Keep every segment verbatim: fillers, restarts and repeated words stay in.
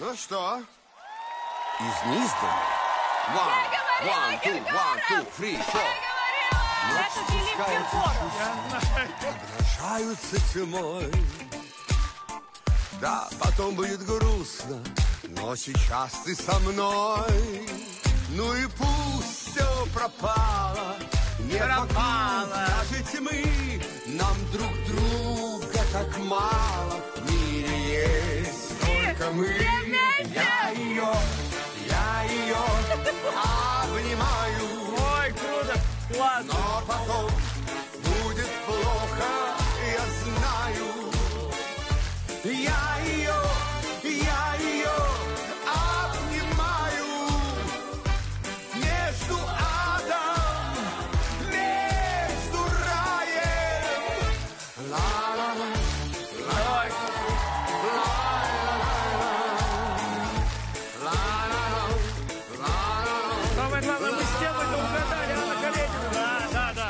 Ну что? Из неизданного? One, one, two, one, two, three, four. Это Филипп Киркоров. Обнажаются тьмой. Да, потом будет грустно, но сейчас ты со мной. Ну и пусть все пропало, не пропало. Даже тьмы, нам друг друга так мало. В мире есть только мы. Я ее, я ее обнимаю. Ой, круто, классно. Но потом будет плохо, я знаю. Я ее, я ее обнимаю. Между адом, между раем. Ла-ла-ла, Самое главное, мы с темой-то угадали, Анна Каренина. Да, да, да.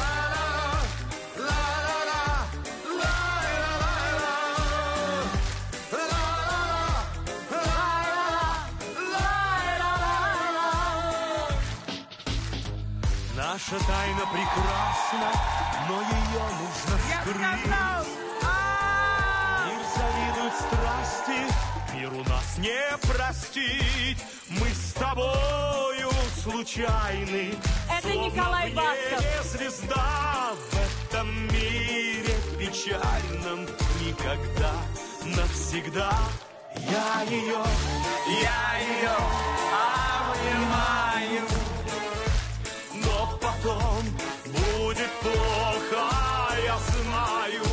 Наша тайна прекрасна, но ее нужно Я скрыть. сказал! А! Мир завидует страсти, мир у нас не простить. Мы с тобою случайны. Это Николай Словно в Басков. небе звезда в этом мире печальном никогда, навсегда. Я ее, я ее обнимаю. Но потом будет плохо, я знаю.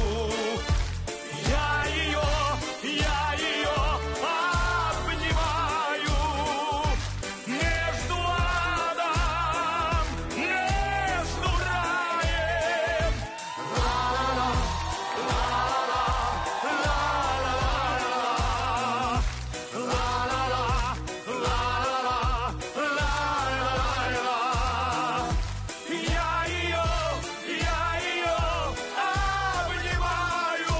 Я ее, я ее обнимаю. Между адом, между раем. Ла-ла-ла, ла-ла-ла, ла-ла-ла-ла. Ла-ла-ла, ла-ла-ла, ла-ла-ла-ла. Я ее, я ее обнимаю.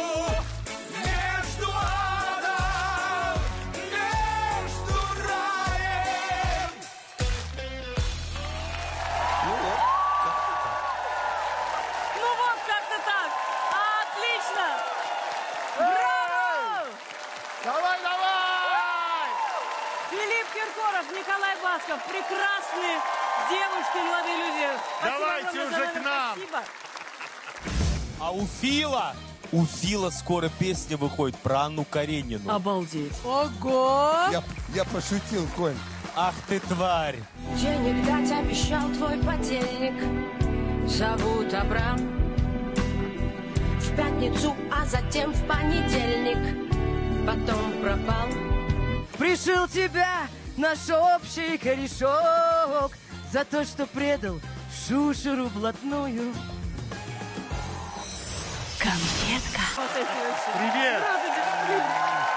Между адом, между раем. Ну вот как-то так. Отлично. Браво! Давай, давай! Филипп Киркоров, Николай Басков. Прекрасные девушки, молодые люди. Спасибо Давайте огромное за уже номер. к нам. Спасибо. А у Фила, у Фила скоро песня выходит про Анну Каренину. Обалдеть. Ого! Я, я пошутил, Коль. Ах ты тварь! Денег дать обещал твой подельник. Зовут Абрам. В пятницу, а затем в понедельник. Потом пропал. Пришил тебя наш общий корешок за то, что предал шушеру блатную. Конфетка. Привет!